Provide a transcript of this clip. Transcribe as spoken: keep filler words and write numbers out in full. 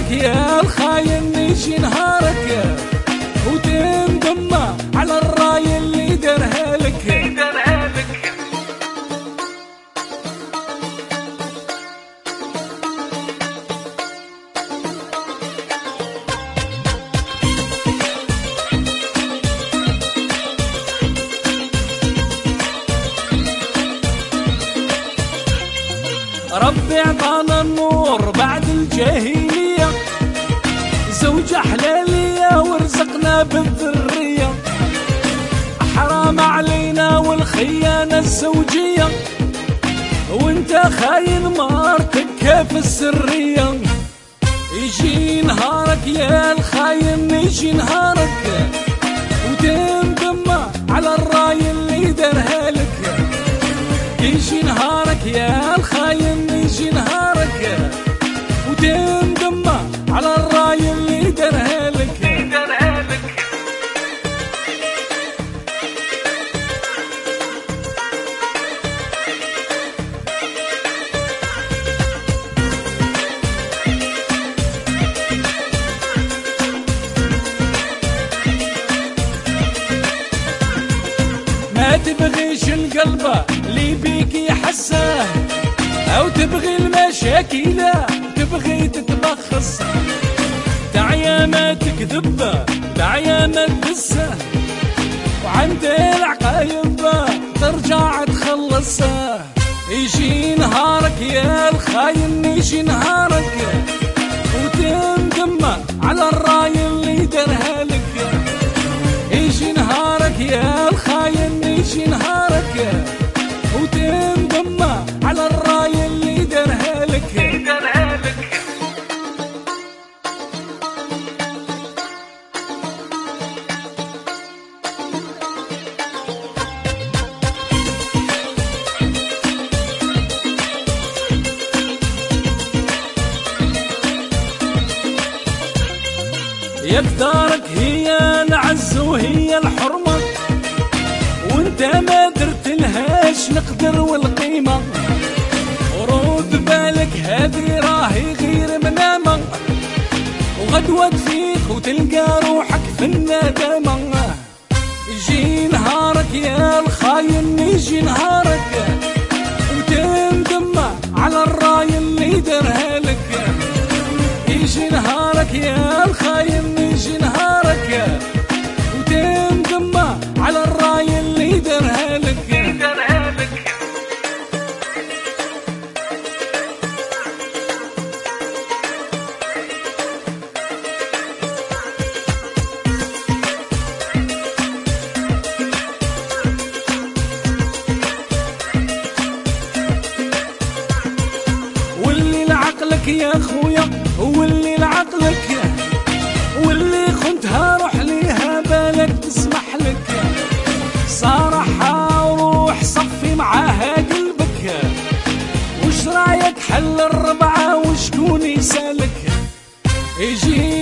نهارك يا الخاين يجي نهارك وتندم على الراي اللي درها لك. ربي عطانا النور بعد الجاهلية، زوجة حلالية ورزقنا بالذرية، حرام علينا والخيانة الزوجية، وانت خاين مرتك كيف السرية. يجي نهارك يا الخاين يجي نهارك وتندم على الراي اللي درها لك. يجي نهارك يا الخاين يجي نهارك وتندم على الراي اللي درها لك. ما تبغيش القلب اللي بيك يحسه، او تبغي المشاكل تبغي تتبخص، دعيا ما تكذب دعيا ما تدسه، وعند العقايب ترجع تخلصه. يجي نهارك يا الخاين يجي نهارك وتندم على الراي اللي درها لك. يجي نهارك يا الخاين يجي نهارك وتندم على الراي اللي درها لك. يقدرك هي العز وهي الحرمة، وانت ما درت لهاش نقدر والقيمة، ورد بالك هذه راهي غير منامة، وغدوة تفيق وتلقى روحك في الندامة. يجي نهارك يا الخاين يجي نهارك وتندم على الراي اللي درها لك. يجي نهارك يا الخاين يجي نهارك وتندم على الراي اللي درها لك. واللي لعقلك يا خويا واللي لعقلك، واللي خنتها روح ليها بالك تسمح لك، صارحها وروح صفي معاها قلبك، وش رايك حل الربعة وشكون يسالك. يجي